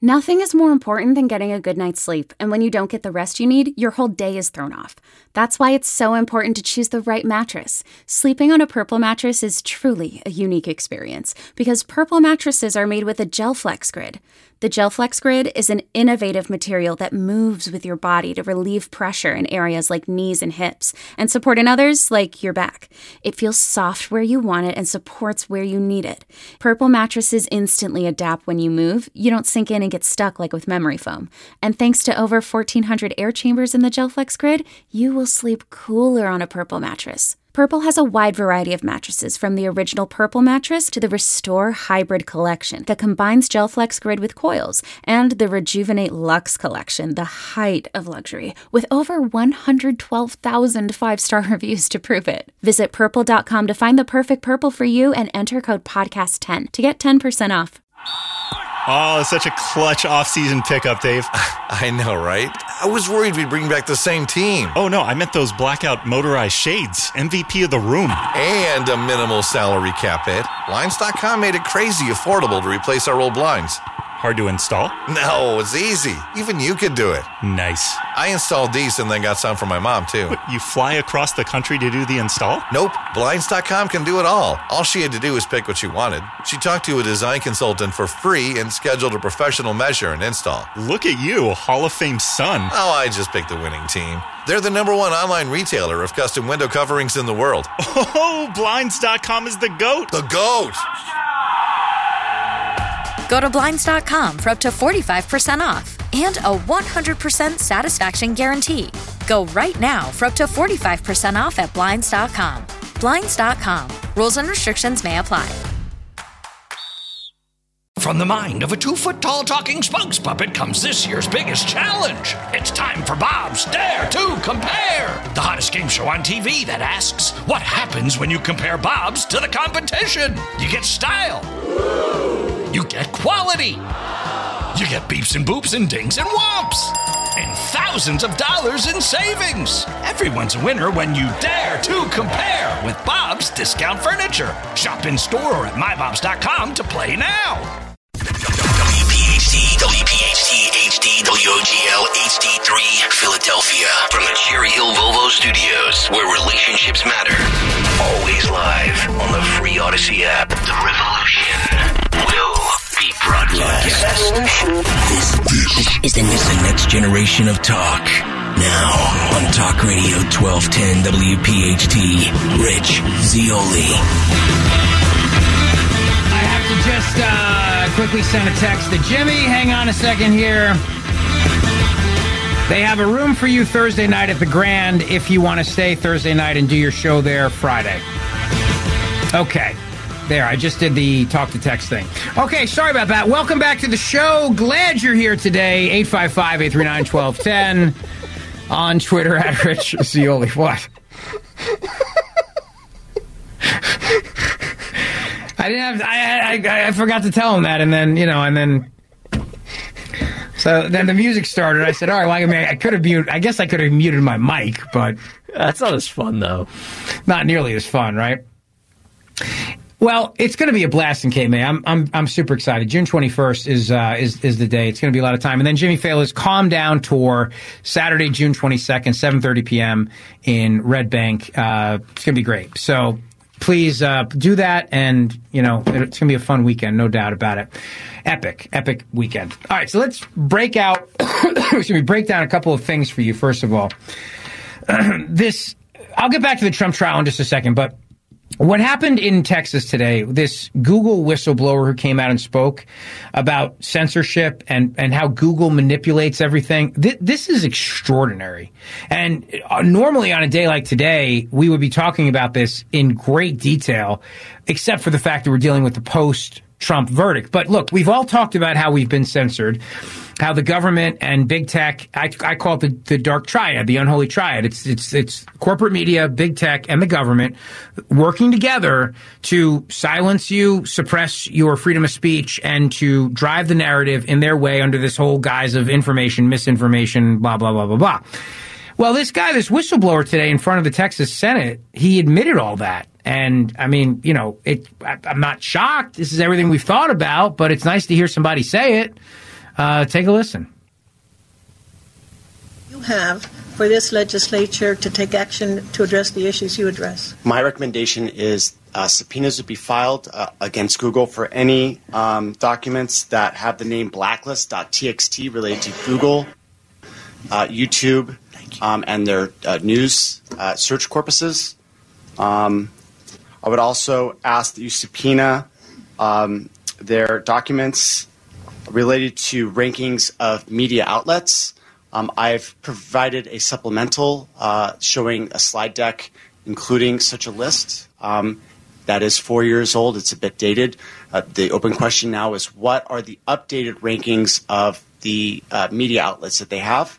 Nothing is more important than getting a good night's sleep, and when you don't get the rest you need, your whole day is thrown off. That's why it's so important to choose the right mattress. Sleeping on a Purple mattress is truly a unique experience, because Purple mattresses are made with a GelFlex Grid. The GelFlex Grid is an innovative material that moves with your body to relieve pressure in areas like knees and hips, and support in others like your back. It feels soft where you want it and supports where you need it. Purple mattresses instantly adapt when you move. You don't sink in and get stuck like with memory foam. And thanks to over 1,400 air chambers in the GelFlex Grid, you will sleep cooler on a Purple mattress. Purple has a wide variety of mattresses, from the original Purple mattress to the Restore Hybrid collection that combines GelFlex Grid with coils, and the Rejuvenate Luxe collection, the height of luxury, with over 112,000 five-star reviews to prove it. Visit purple.com to find the perfect Purple for you and enter code podcast10 to get 10% off. Oh, such a clutch off-season pickup, Dave. I know, right? I was worried we'd bring back the same team. Oh, no, I meant those blackout motorized shades. MVP of the room. And a minimal salary cap hit. Blinds.com made it crazy affordable to replace our old blinds. Hard to install? No, it's easy. Even you could do it. Nice. I installed these and then got some for my mom, too. What, you fly across the country to do the install? Nope. Blinds.com can do it all. All she had to do was pick what she wanted. She talked to a design consultant for free and scheduled a professional measure and install. Look at you, Hall of Fame son. Oh, I just picked the winning team. They're the #1 online retailer of custom window coverings in the world. Oh, Blinds.com is the GOAT. The GOAT! Go to Blinds.com for up to 45% off and a 100% satisfaction guarantee. Go right now for up to 45% off at Blinds.com. Blinds.com. Rules and restrictions may apply. From the mind of a 2-foot-tall talking spokes puppet comes this year's biggest challenge. It's time for Bob's Dare to Compare, the hottest game show on TV that asks, what happens when you compare Bob's to the competition? You get style. You get quality. You get beeps and boops and dings and whomps. And thousands of dollars in savings. Everyone's a winner when you dare to compare with Bob's Discount Furniture. Shop in store or at mybobs.com to play now. WPHT, HD, WOGL, HD3, Philadelphia. From the Cherry Hill Volvo Studios, where relationships matter. Always live on the free Odyssey app. The revolution will be broadcast. This is the next generation of talk. Now on Talk Radio 1210 WPHT, Rich Zeoli. I have to just quickly send a text to Jimmy. Hang on a second here. They have a room for you Thursday night at the Grand if you want to stay Thursday night and do your show there Friday. Okay. There, I just did the talk to text thing. Okay, sorry about that. Welcome back to the show. Glad you're here today. 855-839-1210 on Twitter at Rich Zeoli. What? I forgot to tell him that, and then, so then the music started. I said, all right, well, I could have muted, I guess I could have muted my mic, but that's not as fun, though. Not nearly as fun, right? Well, it's going to be a blast in Cape May. I'm super excited. June 21st is the day. It's going to be a lot of time. And then Jimmy Fallon's Calm Down Tour, Saturday, June 22nd, 7:30 p.m. in Red Bank. It's going to be great. So please do that, and it's going to be a fun weekend, no doubt about it. Epic weekend. All right, so let's break out. break down a couple of things for you. First of all, I'll get back to the Trump trial in just a second, but what happened in Texas today, this Google whistleblower who came out and spoke about censorship and how Google manipulates everything, this is extraordinary. And normally on a day like today, we would be talking about this in great detail, except for the fact that we're dealing with the post-Trump verdict. But look, we've all talked about how we've been censored, how the government and big tech, I call it the dark triad, the unholy triad. It's corporate media, big tech, and the government working together to silence you, suppress your freedom of speech, and to drive the narrative in their way under this whole guise of information, misinformation, blah, blah, blah, blah, blah. Well, this whistleblower today in front of the Texas Senate, he admitted all that. And, I mean, I'm not shocked. This is everything we've thought about, but it's nice to hear somebody say it. Take a listen. You have for this legislature to take action to address the issues you address? My recommendation is subpoenas would be filed against Google for any documents that have the name blacklist.txt related to Google, YouTube, and their news search corpuses. I would also ask that you subpoena their documents related to rankings of media outlets. I've provided a supplemental showing a slide deck including such a list. That is 4 years old. It's a bit dated. The open question now is, what are the updated rankings of the media outlets that they have?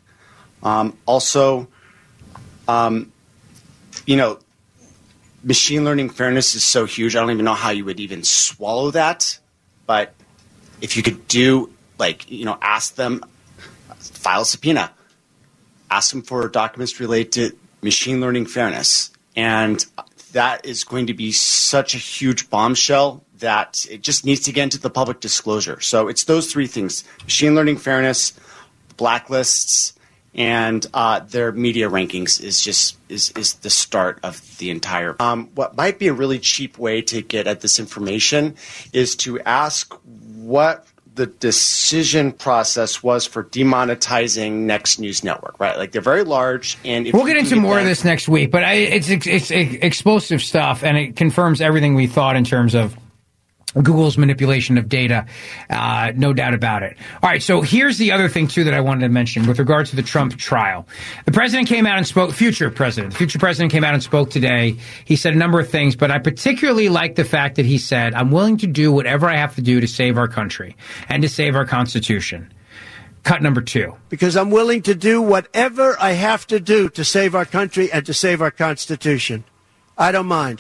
Machine learning fairness is so huge. I don't even know how you would even swallow that. But if you could ask them, file a subpoena, ask them for documents related to machine learning fairness. And that is going to be such a huge bombshell that it just needs to get into the public disclosure. So it's those three things: machine learning fairness, blacklists, and their media rankings is the start of the entire. What might be a really cheap way to get at this information is to ask what the decision process was for demonetizing Next News Network, right? Like, they're very large, and we'll get into more of this next week. But it's explosive stuff, and it confirms everything we thought in terms of Google's manipulation of data, no doubt about it. All right, so here's the other thing, too, that I wanted to mention with regard to the Trump trial. The president came out and spoke, the future president came out and spoke today. He said a number of things, but I particularly like the fact that he said, I'm willing to do whatever I have to do to save our country and to save our Constitution. Cut number 2. Because I'm willing to do whatever I have to do to save our country and to save our Constitution. I don't mind.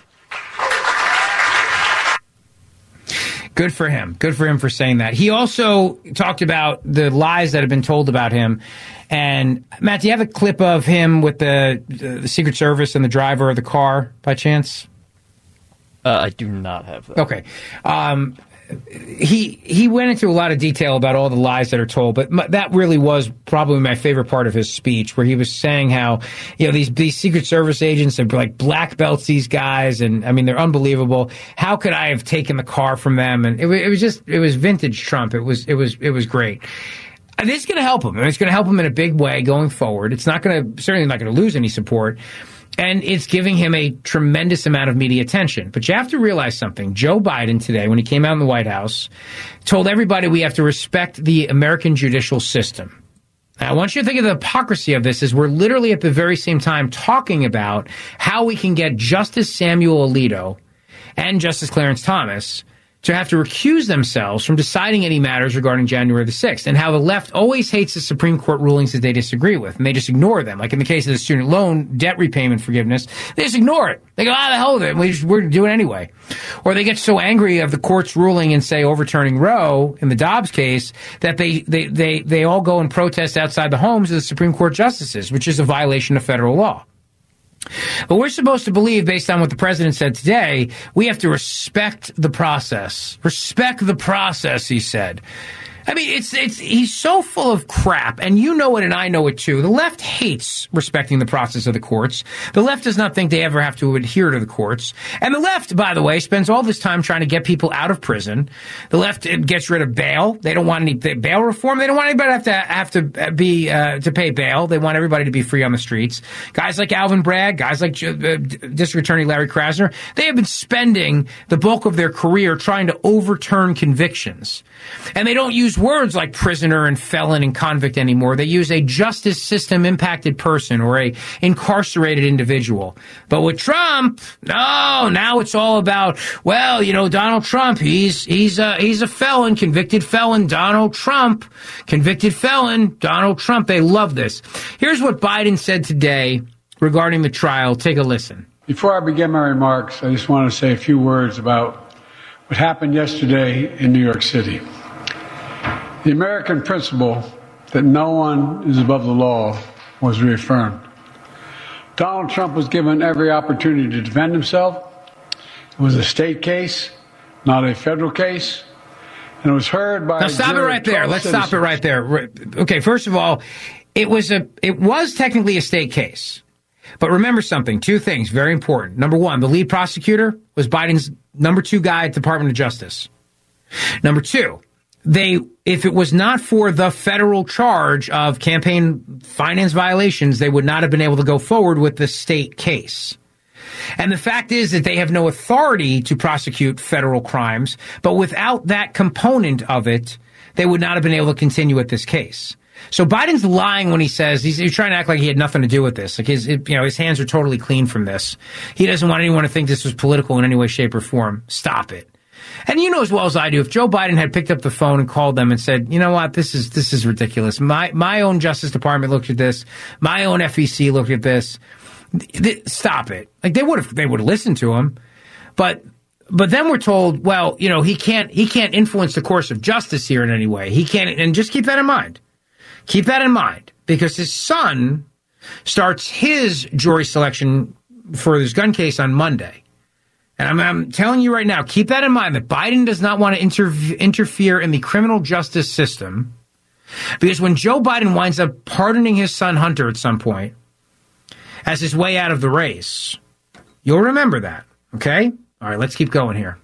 Good for him. Good for him for saying that. He also talked about the lies that have been told about him. And, Matt, do you have a clip of him with the Secret Service and the driver of the car, by chance? I do not have that. Okay. He went into a lot of detail about all the lies that are told, but that really was probably my favorite part of his speech, where he was saying how, these Secret Service agents are like black belts, these guys, and I mean, they're unbelievable. How could I have taken the car from them? And it was vintage Trump. It was great. And it's going to help him. It's going to help him in a big way going forward. It's certainly not going to lose any support. And it's giving him a tremendous amount of media attention. But you have to realize something. Joe Biden today, when he came out in the White House, told everybody we have to respect the American judicial system. Now, I want you to think of the hypocrisy of this as we're literally at the very same time talking about how we can get Justice Samuel Alito and Justice Clarence Thomas to have to recuse themselves from deciding any matters regarding January the 6th, and how the left always hates the Supreme Court rulings that they disagree with, and they just ignore them. Like in the case of the student loan debt repayment forgiveness, they just ignore it. They go, the hell with it. We're doing it anyway. Or they get so angry of the court's ruling and say overturning Roe in the Dobbs case that they all go and protest outside the homes of the Supreme Court justices, which is a violation of federal law. But we're supposed to believe, based on what the president said today, we have to respect the process. Respect the process, he said. I mean, he's so full of crap, and you know it and I know it too. The left hates respecting the process of the courts. The left does not think they ever have to adhere to the courts. And the left, by the way, spends all this time trying to get people out of prison. The left gets rid of bail. They don't want any bail reform. They don't want anybody to pay bail. They want everybody to be free on the streets. Guys like Alvin Bragg, guys like District Attorney Larry Krasner, they have been spending the bulk of their career trying to overturn convictions. And they don't use words like prisoner and felon and convict anymore. They use a justice system impacted person or a incarcerated individual. But with Trump, no, now it's all about, Donald Trump, he's a felon, convicted felon, Donald Trump, convicted felon, Donald Trump. They love this. Here's what Biden said today regarding the trial. Take a listen. Before I begin my remarks, I just want to say a few words about what happened yesterday in New York City. The American principle that no one is above the law was reaffirmed. Donald Trump was given every opportunity to defend himself. It was a state case, not a federal case. And it was heard by... Now stop it right there. Let's stop it right there. Okay, first of all, it was technically a state case. But remember something, two things, very important. Number one, the lead prosecutor was Biden's number 2 guy at the Department of Justice. Number 2, if it was not for the federal charge of campaign finance violations, they would not have been able to go forward with the state case. And the fact is that they have no authority to prosecute federal crimes, but without that component of it, they would not have been able to continue with this case. So Biden's lying when he says he's trying to act like he had nothing to do with this. Like his hands are totally clean from this. He doesn't want anyone to think this was political in any way, shape, or form. Stop it. And you know as well as I do, if Joe Biden had picked up the phone and called them and said, you know what, this is ridiculous. My own Justice Department looked at this. My own FEC looked at this. Stop it. Like they would have listened to him. But then we're told, well, he can't influence the course of justice here in any way. He can't, and just keep that in mind. Keep that in mind, because his son starts his jury selection for this gun case on Monday. And I'm telling you right now, keep that in mind, that Biden does not want to interfere in the criminal justice system, because when Joe Biden winds up pardoning his son Hunter at some point as his way out of the race, you'll remember that, okay? All right, let's keep going here.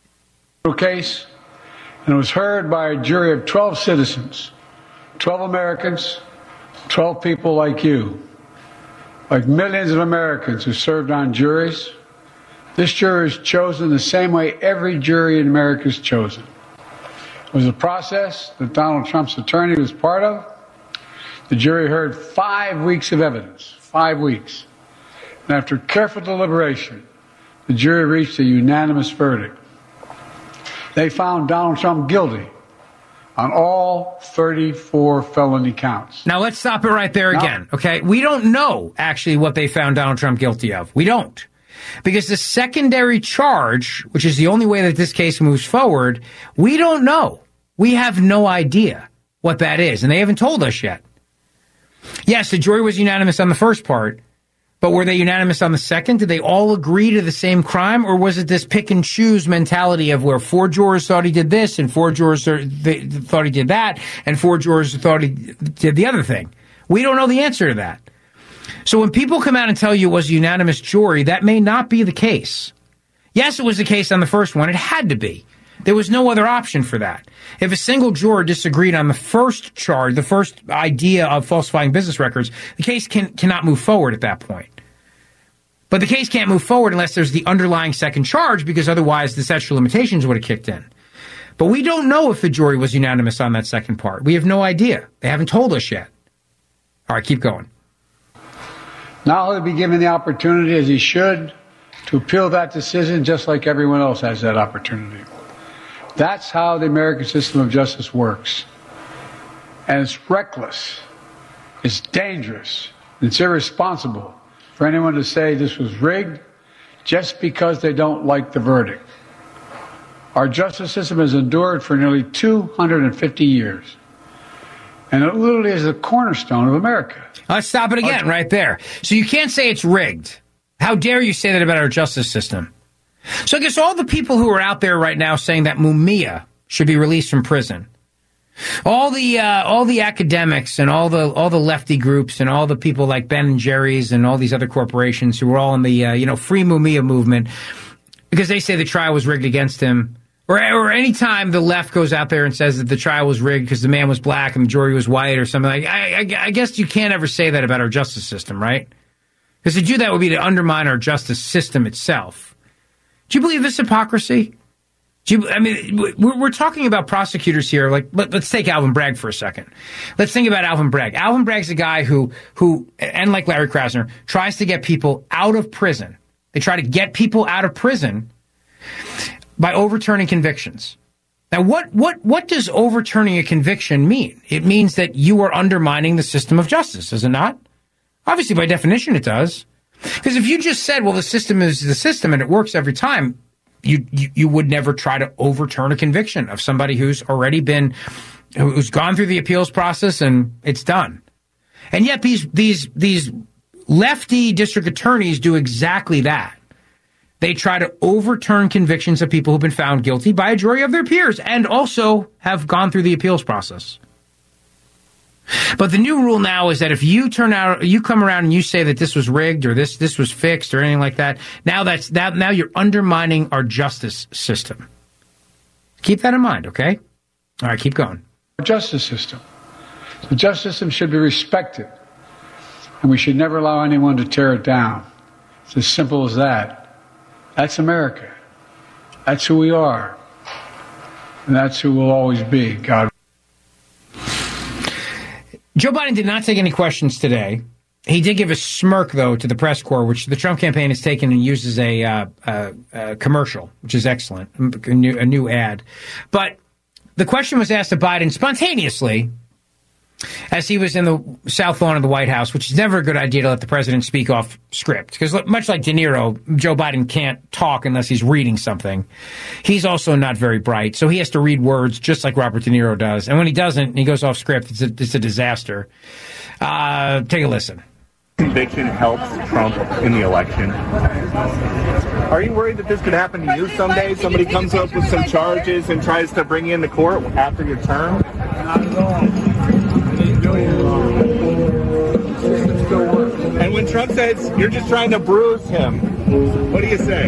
Case, and it was heard by a jury of 12 citizens. 12 Americans, 12 people like you, like millions of Americans who served on juries. This jury is chosen the same way every jury in America is chosen. It was a process that Donald Trump's attorney was part of. The jury heard 5 weeks of evidence, 5 weeks. And after careful deliberation, the jury reached a unanimous verdict. They found Donald Trump guilty on all 34 felony counts. Now, let's stop it right there again, okay? We don't know, actually, what they found Donald Trump guilty of. We don't. Because the secondary charge, which is the only way that this case moves forward, we don't know. We have no idea what that is, and they haven't told us yet. Yes, the jury was unanimous on the first part, but were they unanimous on the second? Did they all agree to the same crime, or was it this pick and choose mentality of where 4 jurors thought he did this and 4 jurors thought he did that and 4 jurors thought he did the other thing? We don't know the answer to that. So when people come out and tell you it was a unanimous jury, that may not be the case. Yes, it was the case on the first one. It had to be. There was no other option for that. If a single juror disagreed on the first charge, the first idea of falsifying business records, the case cannot move forward at that point. But the case can't move forward unless there's the underlying second charge, because otherwise the statute of limitations would have kicked in. But we don't know if the jury was unanimous on that second part. We have no idea. They haven't told us yet. All right, keep going. Now he'll be given the opportunity, as he should, to appeal that decision just like everyone else has that opportunity. That's how the American system of justice works. And it's reckless, it's dangerous, it's irresponsible for anyone to say this was rigged just because they don't like the verdict. Our justice system has endured for nearly 250 years. And it literally is the cornerstone of America. Let's stop it again right there. So you can't say it's rigged. How dare you say that about our justice system? So I guess all the people who are out there right now saying that Mumia should be released from prison, all the academics and all the lefty groups and all the people like Ben and Jerry's and all these other corporations who are all in the free Mumia movement, because they say the trial was rigged against him. Or any time the left goes out there and says that the trial was rigged because the man was black and the jury was white or something like, I guess you can't ever say that about our justice system, right? Because to do that would be to undermine our justice system itself. Do you believe this hypocrisy? We're talking about prosecutors here. Like, let's take Alvin Bragg for a second. Let's think about Alvin Bragg. Alvin Bragg's a guy who, and like Larry Krasner, tries to get people out of prison. They try to get people out of prison by overturning convictions. Now, what does overturning a conviction mean? It means that you are undermining the system of justice, does it not? Obviously, by definition, it does. Because if you just said, well, the system is the system and it works every time, you would never try to overturn a conviction of somebody who's gone through the appeals process and it's done. And yet these lefty district attorneys do exactly that. They try to overturn convictions of people who've been found guilty by a jury of their peers and also have gone through the appeals process. But the new rule now is that if you come around and you say that this was rigged or this was fixed or anything like that, now you're undermining our justice system. Keep that in mind, okay? All right, keep going. Our justice system. The justice system should be respected, and we should never allow anyone to tear it down. It's as simple as that. That's America. That's who we are. And that's who we'll always be, God. Joe Biden did not take any questions today. He did give a smirk, though, to the press corps, which the Trump campaign has taken and uses a commercial, which is excellent, a new ad. But the question was asked to Biden spontaneously as he was in the South Lawn of the White House, which is never a good idea to let the president speak off script. Because much like De Niro, Joe Biden can't talk unless he's reading something. He's also not very bright, so he has to read words just like Robert De Niro does. And when he doesn't, he goes off script. It's a disaster. Take a listen. Conviction helps Trump in the election. Are you worried that this could happen to you someday? Somebody comes up with some charges and tries to bring you into court after your term? Not at all. And when Trump says you're just trying to bruise him, what do you say?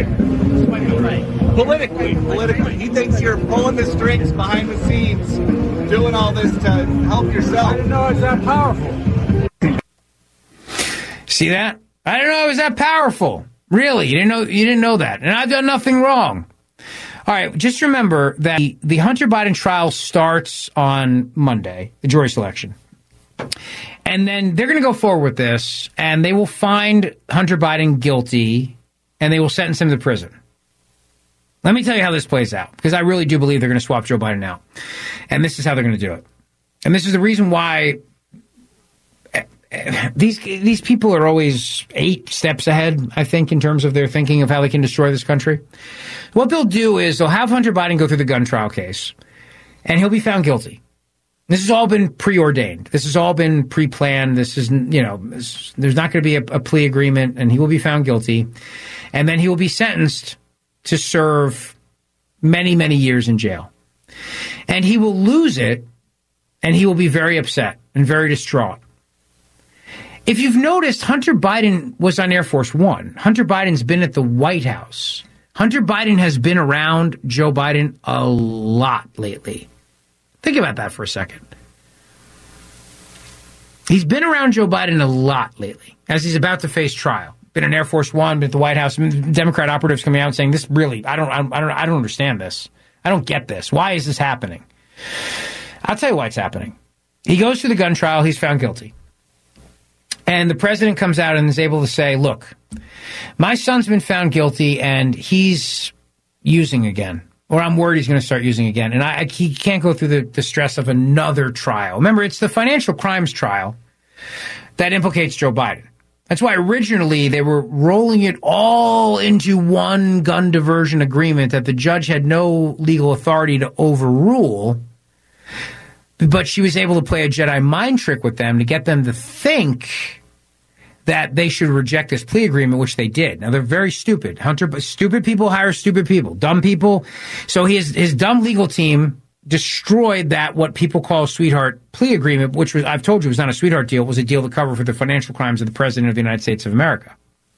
Politically, he thinks you're pulling the strings behind the scenes, doing all this to help yourself. I didn't know it's that powerful. See that? I didn't know it was that powerful. Really, you didn't know that, and I've done nothing wrong. All right, just remember that the Hunter Biden trial starts on Monday, the jury selection. And then they're going to go forward with this, and they will find Hunter Biden guilty, and they will sentence him to prison. Let me tell you how this plays out, because I really do believe they're going to swap Joe Biden out. And this is how they're going to do it. And this is the reason why these people are always 8 steps ahead, I think, in terms of their thinking of how they can destroy this country. What they'll do is they'll have Hunter Biden go through the gun trial case, and he'll be found guilty. This has all been preordained. This has all been pre-planned. This is, there's not going to be a plea agreement, and he will be found guilty. And then he will be sentenced to serve many, many years in jail. And he will lose it, and he will be very upset and very distraught. If you've noticed, Hunter Biden was on Air Force One. Hunter Biden's been at the White House. Hunter Biden has been around Joe Biden a lot lately. Think about that for a second. He's been around Joe Biden a lot lately as he's about to face trial. Been in Air Force One, been at the White House. Democrat operatives coming out and saying, "This really, I don't understand this. I don't get this. Why is this happening?" I'll tell you why it's happening. He goes through the gun trial. He's found guilty. And the president comes out and is able to say, look, my son's been found guilty and he's using again. Or I'm worried he's going to start using again. And he can't go through the stress of another trial. Remember, it's the financial crimes trial that implicates Joe Biden. That's why originally they were rolling it all into one gun diversion agreement that the judge had no legal authority to overrule. But she was able to play a Jedi mind trick with them to get them to think that they should reject this plea agreement, which they did. Now, they're very stupid. Stupid people hire stupid people, dumb people. So his dumb legal team destroyed that, what people call a sweetheart plea agreement, which was, I've told you, was not a sweetheart deal. It was a deal to cover for the financial crimes of the president of the United States of America.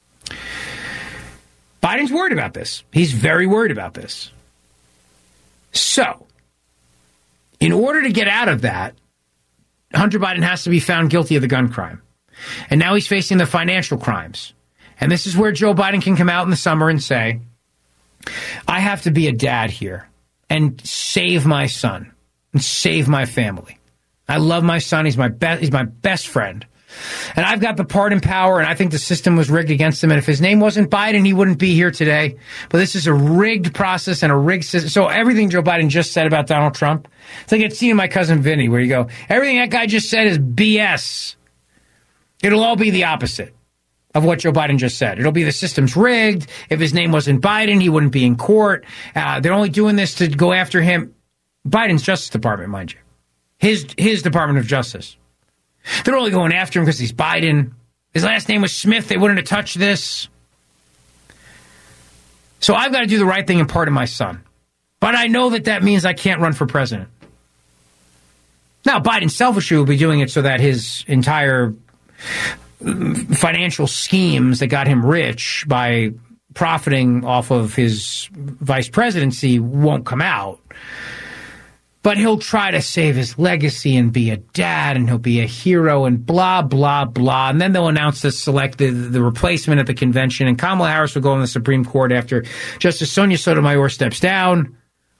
Biden's worried about this. He's very worried about this. So, in order to get out of that, Hunter Biden has to be found guilty of the gun crime. And now he's facing the financial crimes. And this is where Joe Biden can come out in the summer and say, I have to be a dad here and save my son and save my family. I love my son. He's my best friend. And I've got the pardon power, and I think the system was rigged against him. And if his name wasn't Biden, he wouldn't be here today. But this is a rigged process and a rigged system. So everything Joe Biden just said about Donald Trump, it's like it's seen My Cousin Vinny, where you go, everything that guy just said is BS. It'll all be the opposite of what Joe Biden just said. It'll be the system's rigged. If his name wasn't Biden, he wouldn't be in court. They're only doing this to go after him. Biden's Justice Department, mind you. His Department of Justice. They're only going after him because he's Biden. His last name was Smith. They wouldn't have touched this. So I've got to do the right thing and pardon my son. But I know that means I can't run for president. Now, Biden selfishly will be doing it so that his entire financial schemes that got him rich by profiting off of his vice presidency won't come out. But he'll try to save his legacy and be a dad, and he'll be a hero and blah, blah, blah. And then they'll announce the replacement at the convention, and Kamala Harris will go on the Supreme Court after Justice Sonia Sotomayor steps down.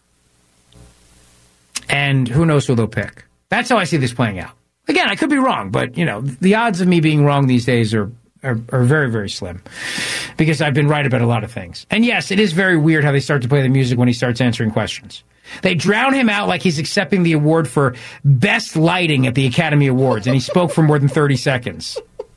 And who knows who they'll pick. That's how I see this playing out. Again, I could be wrong, but, the odds of me being wrong these days are very, very slim, because I've been right about a lot of things. And yes, it is very weird how they start to play the music when he starts answering questions. They drown him out like he's accepting the award for best lighting at the Academy Awards, and he spoke for more than 30 seconds.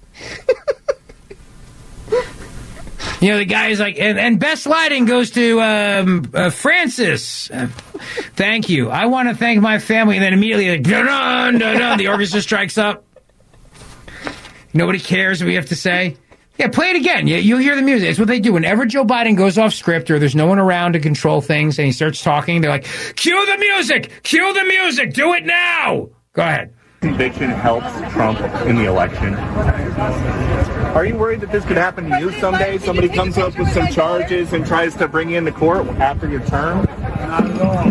The guy is like, and best lighting goes to Francis. Thank you. I want to thank my family. And then immediately, like, dun, dun, dun, the orchestra strikes up. Nobody cares what we have to say. Yeah, play it again. You'll hear the music. It's what they do. Whenever Joe Biden goes off script or there's no one around to control things and he starts talking, they're like, cue the music! Cue the music! Do it now! Go ahead. Conviction helps Trump in the election. Are you worried that this could happen to you someday? Somebody comes up with some charges and tries to bring you into court after your term? Not at all.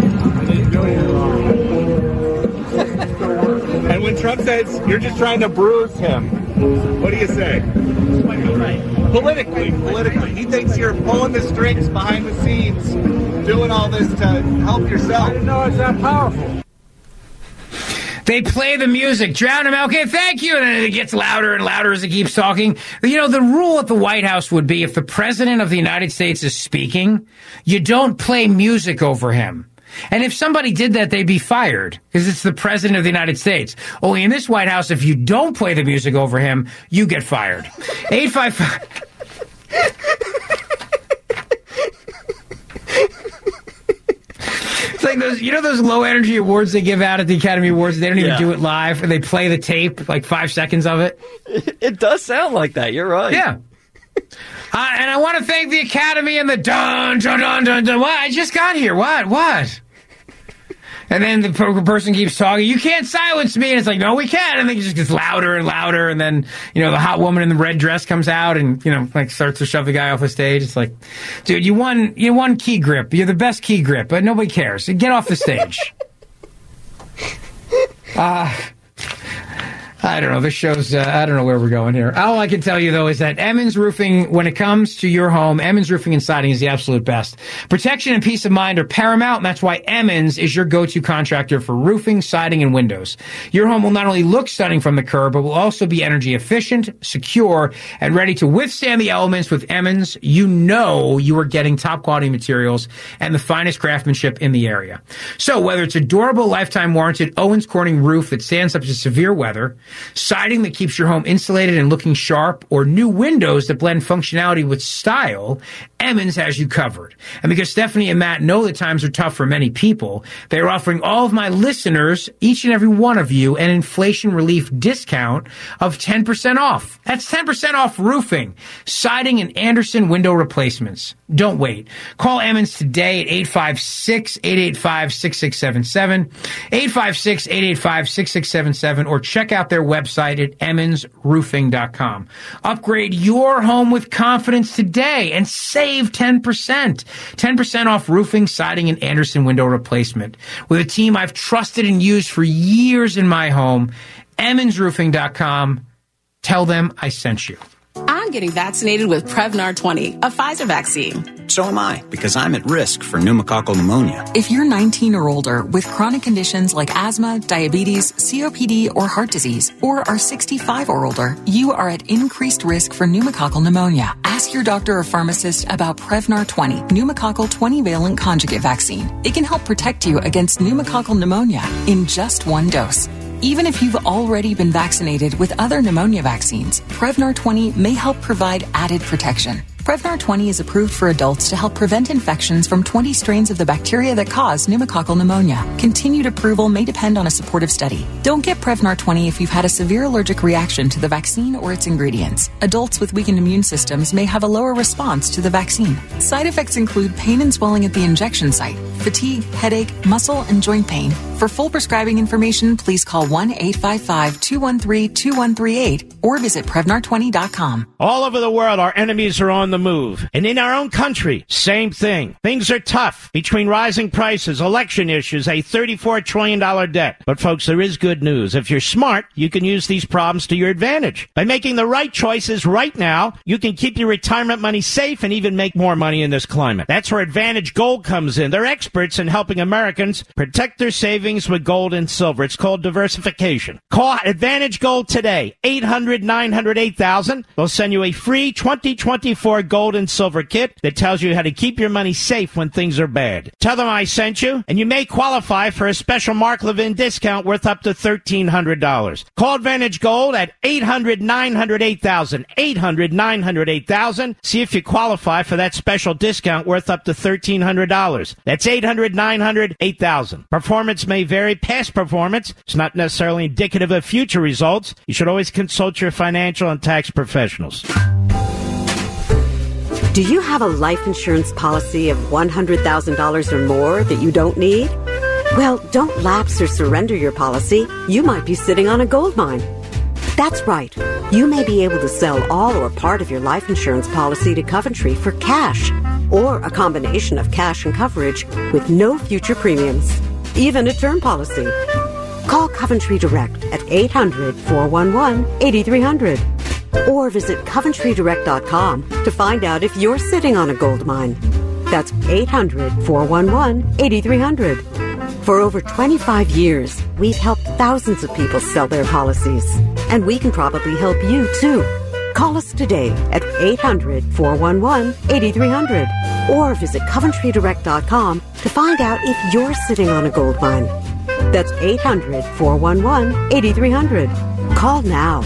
And when Trump says you're just trying to bruise him, what do you say? Politically. He thinks you're pulling the strings behind the scenes, doing all this to help yourself. I didn't know it's that powerful. They play the music, drown him out. Okay, thank you. And then it gets louder and louder as he keeps talking. The rule at the White House would be if the president of the United States is speaking, you don't play music over him. And if somebody did that, they'd be fired because it's the president of the United States. Only in this White House, if you don't play the music over him, you get fired. 855. It's like those low energy awards they give out at the Academy Awards. They don't even do it live, and they play the tape, like 5 seconds of it. It does sound like that. You're right. Yeah. And I want to thank the Academy and the dun, dun, dun, dun, dun. What? I just got here. What? And then the person keeps talking. You can't silence me. And it's like, no, we can. And then it just gets louder and louder. And then, the hot woman in the red dress comes out and, starts to shove the guy off the stage. It's like, dude, you won key grip. You're the best key grip, but nobody cares. Get off the stage. I don't know. This show's, I don't know where we're going here. All I can tell you, though, is that Emmons Roofing, when it comes to your home, Emmons Roofing and Siding is the absolute best. Protection and peace of mind are paramount, and that's why Emmons is your go-to contractor for roofing, siding, and windows. Your home will not only look stunning from the curb, but will also be energy efficient, secure, and ready to withstand the elements. With Emmons, you are getting top-quality materials and the finest craftsmanship in the area. So whether it's a durable, lifetime-warranted Owens Corning roof that stands up to severe weather, siding that keeps your home insulated and looking sharp, or new windows that blend functionality with style, Emmons has you covered. And because Stephanie and Matt know that times are tough for many people, they are offering all of my listeners, each and every one of you, an inflation relief discount of 10% off. That's 10% off roofing, siding, and Andersen window replacements. Don't wait. Call Emmons today at 856-885-6677, 856-885-6677, or check out their website at emmonsroofing.com. Upgrade your home with confidence today and save 10%. 10% off roofing, siding, and Andersen window replacement. With a team I've trusted and used for years in my home, emmonsroofing.com. Tell them I sent you. I'm getting vaccinated with Prevnar 20, a Pfizer vaccine. So am I, because I'm at risk for pneumococcal pneumonia. If you're 19 or older with chronic conditions like asthma, diabetes, COPD, or heart disease, or are 65 or older, you are at increased risk for pneumococcal pneumonia. Ask your doctor or pharmacist about Prevnar 20, pneumococcal 20-valent conjugate vaccine. It can help protect you against pneumococcal pneumonia in just one dose. Even if you've already been vaccinated with other pneumonia vaccines, Prevnar 20 may help provide added protection. Prevnar 20 is approved for adults to help prevent infections from 20 strains of the bacteria that cause pneumococcal pneumonia. Continued approval may depend on a supportive study. Don't get Prevnar 20 if you've had a severe allergic reaction to the vaccine or its ingredients. Adults with weakened immune systems may have a lower response to the vaccine. Side effects include pain and swelling at the injection site, fatigue, headache, muscle, and joint pain. For full prescribing information, please call 1-855-213-2138 or visit Prevnar20.com. All over the world, our enemies are on the move. And in our own country, same thing. Things are tough. Between rising prices, election issues, a $34 trillion debt. But folks, there is good news. If you're smart, you can use these problems to your advantage. By making the right choices right now, you can keep your retirement money safe and even make more money in this climate. That's where Advantage Gold comes in. They're experts in helping Americans protect their savings with gold and silver. It's called diversification. Call Advantage Gold today, 800-900-8000. They'll send you a free 2024 gold and silver kit that tells you how to keep your money safe when things are bad. Tell them I sent you, and you may qualify for a special Mark Levin discount worth up to $1,300. Call Advantage Gold at 800-900-8000. 800-900-8000. See if you qualify for that special discount worth up to $1,300. That's 800-900-8000. Performance may vary. Past performance is not necessarily indicative of future results. You should always consult your financial and tax professionals. Do you have a life insurance policy of $100,000 or more that you don't need? Well, don't lapse or surrender your policy. You might be sitting on a gold mine. That's right. You may be able to sell all or part of your life insurance policy to Coventry for cash, or a combination of cash and coverage with no future premiums, even a term policy. Call Coventry Direct at 800-411-8300 or visit CoventryDirect.com to find out if you're sitting on a gold mine. That's 800-411-8300. For over 25 years, we've helped thousands of people sell their policies, and we can probably help you too. Call us today at 800-411-8300 or visit CoventryDirect.com to find out if you're sitting on a gold mine. That's 800-411-8300. Call now.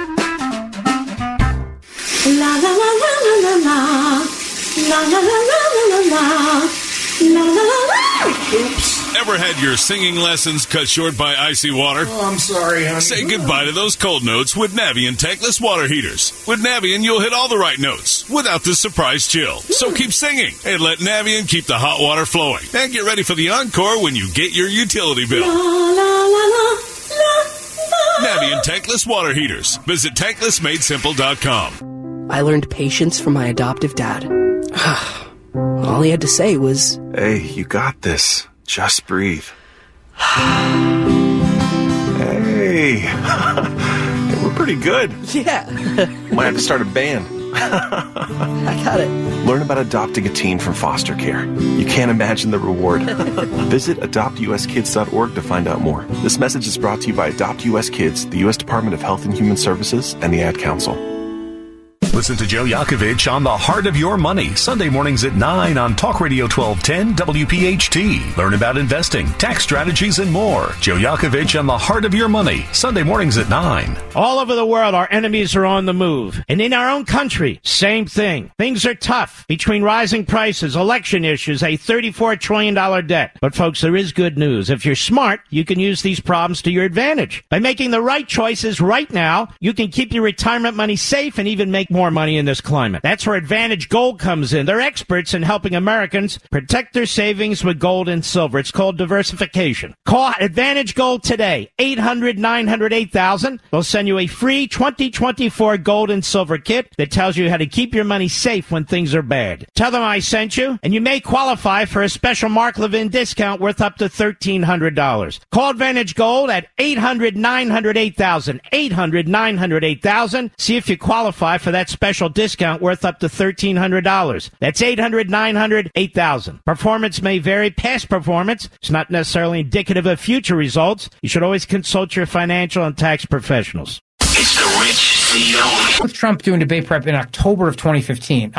La la la la la la la la la la la la la la la. Oops. Ever had your singing lessons cut short by icy water? Oh, I'm sorry, honey. Say goodbye to those cold notes with Navien tankless water heaters. With Navien, you'll hit all the right notes without the surprise chill. So keep singing and let Navien keep the hot water flowing. And get ready for the encore when you get your utility bill. La la la la la. Navien tankless water heaters. Visit tanklessmadesimple.com. I learned patience from my adoptive dad. All he had to say was, "Hey, you got this. Just breathe." Hey, we're pretty good. Yeah. Might have to start a band. I got it. Learn about adopting a teen from foster care. You can't imagine the reward. Visit adoptuskids.org to find out more. This message is brought to you by Adopt US Kids, the U.S. Department of Health and Human Services, and the Ad Council. Listen to Joe Yakovich on The Heart of Your Money, Sunday mornings at 9 on Talk Radio 1210 WPHT. Learn about investing, tax strategies, and more. Joe Yakovich on The Heart of Your Money, Sunday mornings at 9. All over the world, our enemies are on the move. And in our own country, same thing. Things are tough. Between rising prices, election issues, a $34 trillion debt. But folks, there is good news. If you're smart, you can use these problems to your advantage. By making the right choices right now, you can keep your retirement money safe and even make more money in this climate. That's where Advantage Gold comes in. They're experts in helping Americans protect their savings with gold and silver. It's called diversification. Call Advantage Gold today, 800-900-8000. They'll send you a free 2024 gold and silver kit that tells you how to keep your money safe when things are bad. Tell them I sent you, and you may qualify for a special Mark Levin discount worth up to $1,300. Call Advantage Gold at 800-900-8000. 800-900-8000. See if you qualify for that special discount worth up to $1,300. That's 800-900-8000. Performance may vary. Past performance is not necessarily indicative of future results. You should always consult your financial and tax professionals. It's the Rich CEO. With Trump doing debate prep in September of 2015.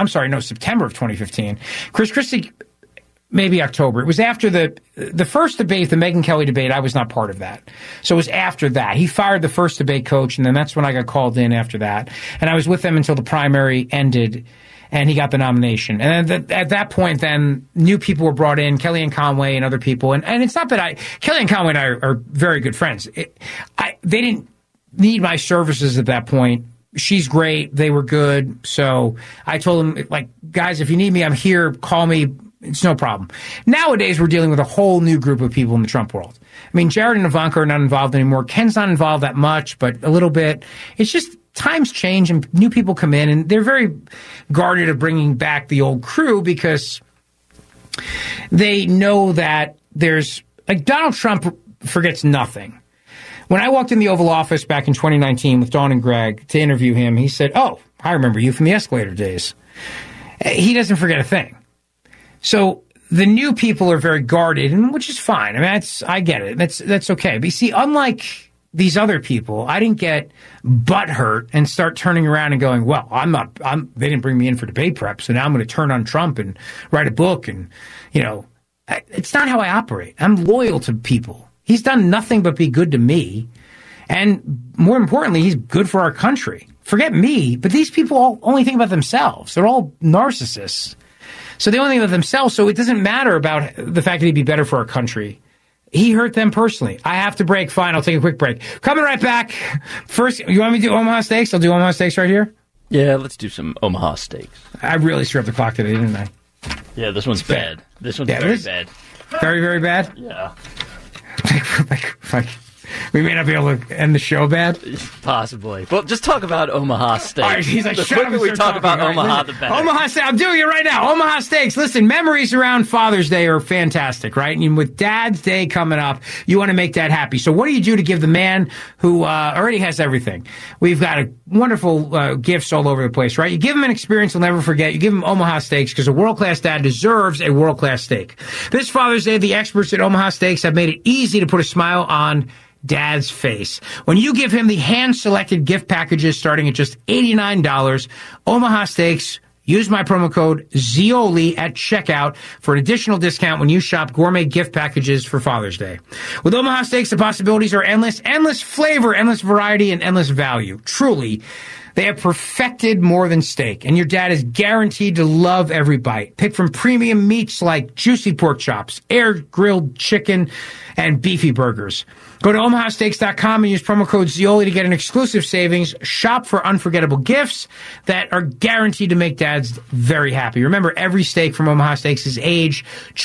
Chris Christie, maybe October. It was after the first debate, the Megyn Kelly debate. I was not part of that. So it was after that. He fired the first debate coach, and then that's when I got called in after that. And I was with them until the primary ended. and he got the nomination. And then at that point, then new people were brought in, Kellyanne Conway and other people. And it's not that Kellyanne Conway and I are very good friends. They didn't need my services at that point. She's great. They were good. So I told them, like, guys, if you need me, I'm here. Call me. It's no problem. Nowadays, we're dealing with a whole new group of people in the Trump world. I mean, Jared and Ivanka are not involved anymore. Ken's not involved that much, but a little bit. It's just times change and new people come in, and they're very guarded of bringing back the old crew because they know that there's, like, Donald Trump forgets nothing. When I walked in the Oval Office back in 2019 with Dawn and Greg to interview him, he said, "Oh, I remember you from the escalator days." He doesn't forget a thing. So the new people are very guarded, and which is fine. I mean, I get it. That's okay. But you see, unlike these other people, I didn't get butthurt and start turning around and going, well, they didn't bring me in for debate prep, so now I'm going to turn on Trump and write a book. And, you know, it's not how I operate. I'm loyal to people. He's done nothing but be good to me. And more importantly, he's good for our country. Forget me, but these people all only think about themselves. They're all narcissists. So they only think about themselves, so it doesn't matter about the fact that he'd be better for our country. He hurt them personally. I have to break. Fine, I'll take a quick break. Coming right back. First, you want me to do Omaha Steaks? I'll do Omaha Steaks right here. Yeah, let's do some Omaha Steaks. I really screwed up the clock today, didn't I? Yeah, this one's bad. This one's very bad. Very, very bad? Yeah. We may not be able to end the show bad. Possibly. Well, just talk about Omaha Steaks. All right, he's like, the quicker we talk about Omaha, the better. Omaha Steaks. I'm doing it right now. Omaha Steaks. Listen, memories around Father's Day are fantastic, right? And with Dad's Day coming up, you want to make Dad happy. So what do you do to give the man who already has everything? We've got wonderful gifts all over the place, right? You give him an experience he'll never forget. You give him Omaha Steaks because a world-class dad deserves a world-class steak. This Father's Day, the experts at Omaha Steaks have made it easy to put a smile on Dad's face. When you give him the hand-selected gift packages starting at just $89, Omaha Steaks, use my promo code ZIOLI at checkout for an additional discount when you shop gourmet gift packages for Father's Day. With Omaha Steaks, the possibilities are endless. Endless flavor, endless variety, and endless value. Truly, they have perfected more than steak, and your dad is guaranteed to love every bite. Pick from premium meats like juicy pork chops, air-grilled chicken, and beefy burgers. Go to omahasteaks.com and use promo code Zioli to get an exclusive savings. Shop for unforgettable gifts that are guaranteed to make dads very happy. Remember, every steak from Omaha Steaks is aged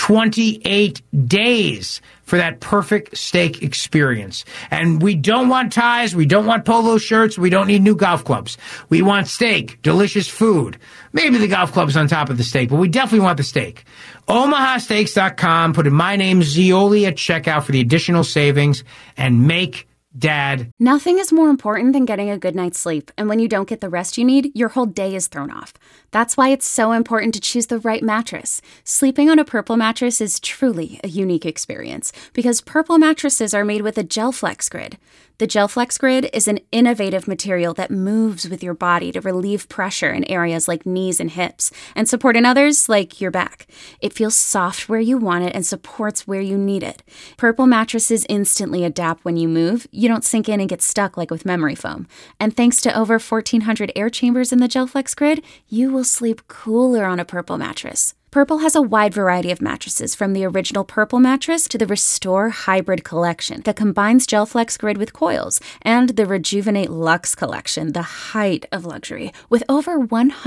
28 days for that perfect steak experience. And we don't want ties. We don't want polo shirts. We don't need new golf clubs. We want steak, delicious food. Maybe the golf club's on top of the steak, but we definitely want the steak. omahasteaks.com. Put in my name, Zioli, at checkout for the additional savings and make Dad. Nothing is more important than getting a good night's sleep. And when you don't get the rest you need, your whole day is thrown off. That's why it's so important to choose the right mattress. Sleeping on a Purple mattress is truly a unique experience because Purple mattresses are made with a GelFlex Grid. The GelFlex Grid is an innovative material that moves with your body to relieve pressure in areas like knees and hips and support in others like your back. It feels soft where you want it and supports where you need it. Purple mattresses instantly adapt when you move. You don't sink in and get stuck like with memory foam. And thanks to over 1,400 air chambers in the GelFlex Grid, you will sleep cooler on a Purple mattress. Purple has a wide variety of mattresses, from the original Purple mattress to the Restore Hybrid collection that combines GelFlex Grid with coils, and the Rejuvenate Luxe collection, the height of luxury, with over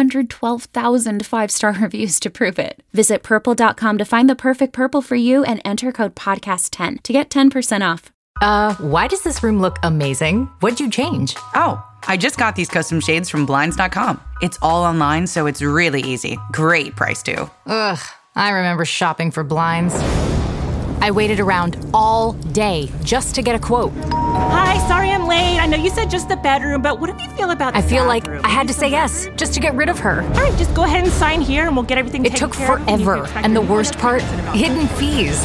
112,000 five-star reviews to prove it. Visit Purple.com to find the perfect Purple for you and enter code PODCAST10 to get 10% off. Why does this room look amazing? What'd you change? Oh, I just got these custom shades from Blinds.com. It's all online, so it's really easy. Great price, too. Ugh, I remember shopping for blinds. I waited around all day just to get a quote. Hi, sorry I'm late. I know you said just the bedroom, but what do you feel about the I feel bathroom? like I had to say yes just to get rid of her. All right, just go ahead and sign here and we'll get everything taken care of. It took forever, and the worst part, hidden fees.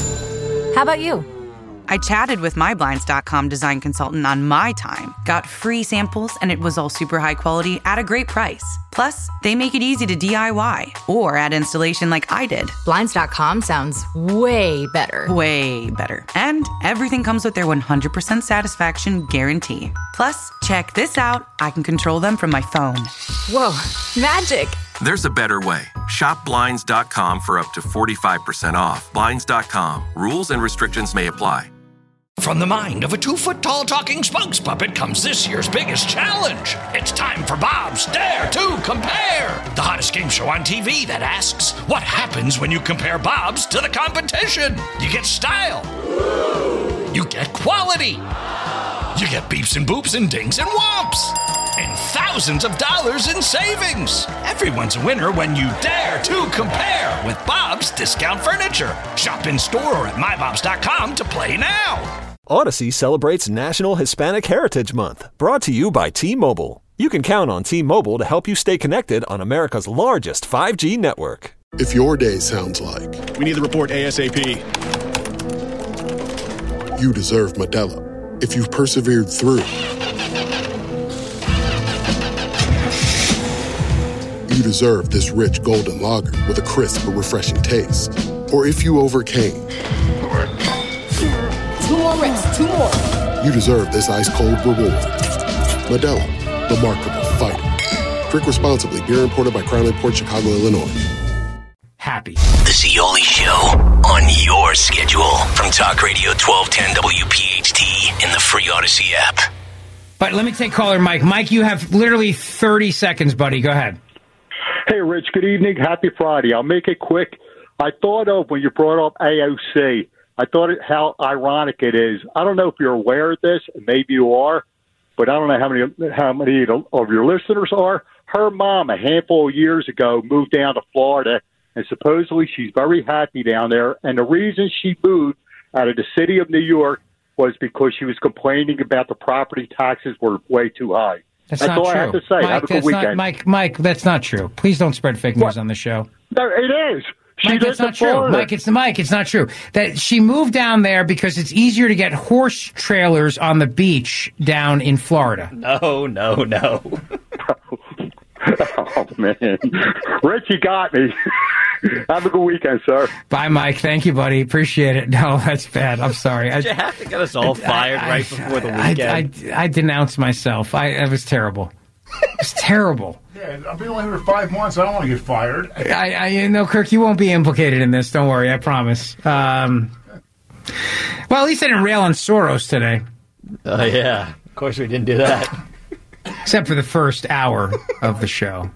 How about you? I chatted with my Blinds.com design consultant on my time, got free samples, and it was all super high quality at a great price. Plus, they make it easy to DIY or add installation like I did. Blinds.com sounds way better. Way better. And everything comes with their 100% satisfaction guarantee. Plus, check this out. I can control them from my phone. Whoa, magic. There's a better way. Shop Blinds.com for up to 45% off. Blinds.com. Rules and restrictions may apply. From the mind of a 2-foot-tall talking spokes puppet comes this year's biggest challenge. It's time for Bob's Dare to Compare, the hottest game show on TV that asks, what happens when you compare Bob's to the competition? You get style. You get quality. You get beeps and boops and dings and whomps. And thousands of dollars in savings. Everyone's a winner when you dare to compare with Bob's Discount Furniture. Shop in store or at mybobs.com to play now. Odyssey celebrates National Hispanic Heritage Month, brought to you by T-Mobile. You can count on T-Mobile to help you stay connected on America's largest 5G network. If your day sounds like, we need the report ASAP, you deserve Modelo. If you've persevered through, you deserve this rich golden lager with a crisp but refreshing taste. Or if you overcame, 2 more reps, 2 more. you deserve this ice-cold reward. Modelo, the Markable Fighter. Drink responsibly. Beer imported by Crown Imports, Chicago, Illinois. Happy. The Zeoli Show on your schedule from Talk Radio 1210 WPHT in the free Odyssey app. But let me take caller Mike. Mike, you have literally 30 seconds, buddy. Go ahead. Hey, Rich. Good evening. Happy Friday. I'll make it quick. I thought of when you brought up AOC. I thought how ironic it is. I don't know if you're aware of this, and maybe you are, but I don't know how many of your listeners are. Her mom, a handful of years ago, moved down to Florida, and supposedly she's very happy down there. And the reason she moved out of the city of New York was because she was complaining about the property taxes were way too high. That's all not I true. have to say. Mike, have a good weekend. Mike, that's not true. Please don't spread fake news on the show. No, it is. Mike, that's not true. Mike, it's not true. That she moved down there because it's easier to get horse trailers on the beach down in Florida. No. Oh, man. Rich, you got me. Have a good weekend, sir. Bye, Mike. Thank you, buddy. Appreciate it. No, that's bad. I'm sorry. Did you have to get us all fired right before the weekend? I denounced myself. It was terrible. It was terrible. Yeah, I've been only here 5 months. I don't want to get fired. I know, Kirk, you won't be implicated in this. Don't worry. I promise. Well, at least I didn't rail on Soros today. Oh, yeah. Of course we didn't do that. Except for the first hour of the show.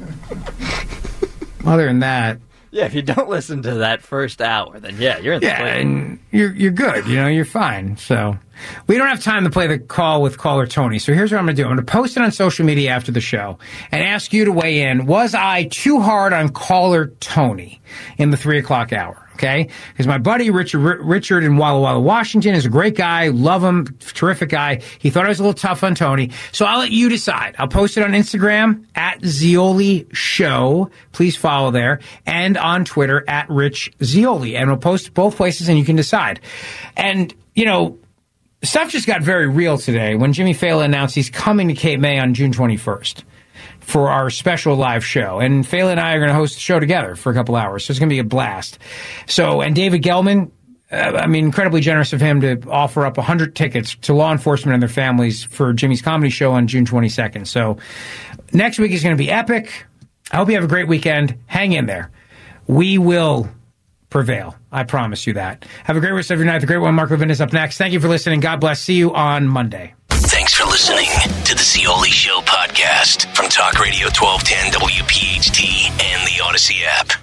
Other than that... Yeah, if you don't listen to that first hour, then yeah, you're in the clear. And you're good. You're fine. So we don't have time to play the call with caller Tony. So here's what I'm going to do. I'm going to post it on social media after the show and ask you to weigh in. Was I too hard on caller Tony in the 3 o'clock hour? Okay, because my buddy Richard in Walla Walla, Washington, is a great guy. Love him, terrific guy. He thought I was a little tough on Tony, so I'll let you decide. I'll post it on Instagram at Zeoli Show. Please follow there, and on Twitter at Rich Zeoli, and we'll post both places, and you can decide. And stuff just got very real today when Jimmy Fallon announced he's coming to Cape May on June 21st. For our special live show. And Fallon and I are going to host the show together for a couple hours, so it's going to be a blast. And David Gelman, incredibly generous of him to offer up 100 tickets to law enforcement and their families for Jimmy's comedy show on June 22nd. So next week is going to be epic. I hope you have a great weekend. Hang in there. We will prevail. I promise you that. Have a great rest of your night. The great one, Mark Levin, is up next. Thank you for listening. God bless. See you on Monday. Thanks for listening to the Zeoli Show podcast from Talk Radio 1210 WPHT and the Odyssey app.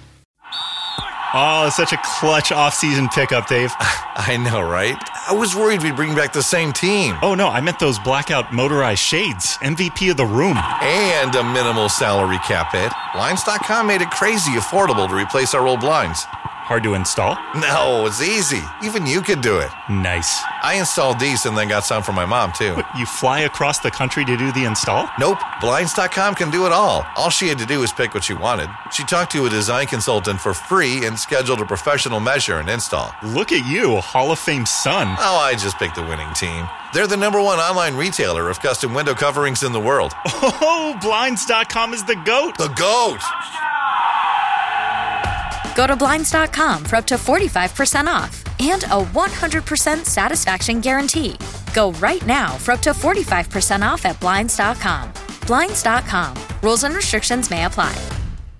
Oh, it's such a clutch off-season pickup, Dave. I know, right? I was worried we'd bring back the same team. Oh, no, I meant those blackout motorized shades. MVP of the room. And a minimal salary cap hit. Blinds.com made it crazy affordable to replace our old blinds. Hard to install? No, it's easy. Even you could do it. Nice. I installed these and then got some for my mom, too. What, you fly across the country to do the install? Nope. Blinds.com can do it all. All she had to do was pick what she wanted. She talked to a design consultant for free and scheduled a professional measure and install. Look at you, a Hall of Fame son. Oh, I just picked the winning team. They're the #1 online retailer of custom window coverings in the world. Oh, Blinds.com is the GOAT. The GOAT! Go to Blinds.com for up to 45% off and a 100% satisfaction guarantee. Go right now for up to 45% off at Blinds.com. Blinds.com. Rules and restrictions may apply.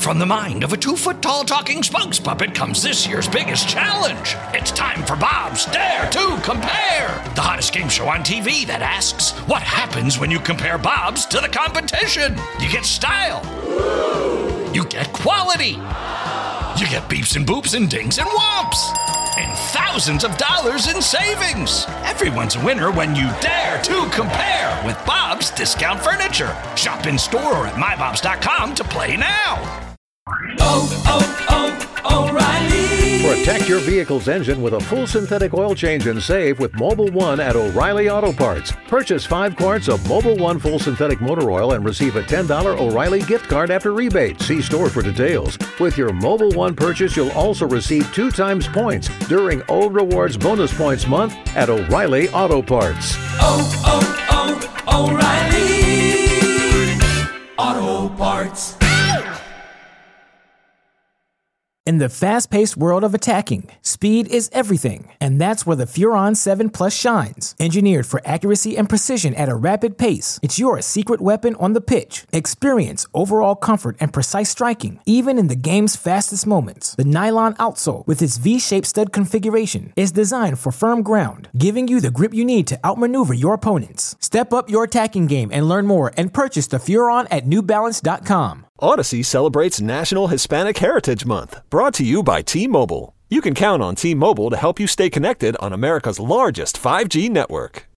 From the mind of a 2-foot-tall talking spokes puppet comes this year's biggest challenge. It's time for Bob's Dare to Compare, the hottest game show on TV that asks, what happens when you compare Bob's to the competition? You get style. You get quality. You get beeps and boops and dings and whomps. And thousands of dollars in savings. Everyone's a winner when you dare to compare with Bob's Discount Furniture. Shop in store or at mybobs.com to play now. O'Reilly. Protect your vehicle's engine with a full synthetic oil change and save with Mobil 1 at O'Reilly Auto Parts. Purchase 5 quarts of Mobil 1 full synthetic motor oil and receive a $10 O'Reilly gift card after rebate. See store for details. With your Mobil 1 purchase, you'll also receive 2 times points during O Rewards Bonus Points Month at O'Reilly Auto Parts. O'Reilly Auto Parts. In the fast-paced world of attacking, speed is everything, and that's where the Furon 7 Plus shines. Engineered for accuracy and precision at a rapid pace, it's your secret weapon on the pitch. Experience overall comfort and precise striking, even in the game's fastest moments. The nylon outsole, with its V-shaped stud configuration, is designed for firm ground, giving you the grip you need to outmaneuver your opponents. Step up your attacking game and learn more and purchase the Furon at NewBalance.com. Odyssey celebrates National Hispanic Heritage Month, brought to you by T-Mobile. You can count on T-Mobile to help you stay connected on America's largest 5G network.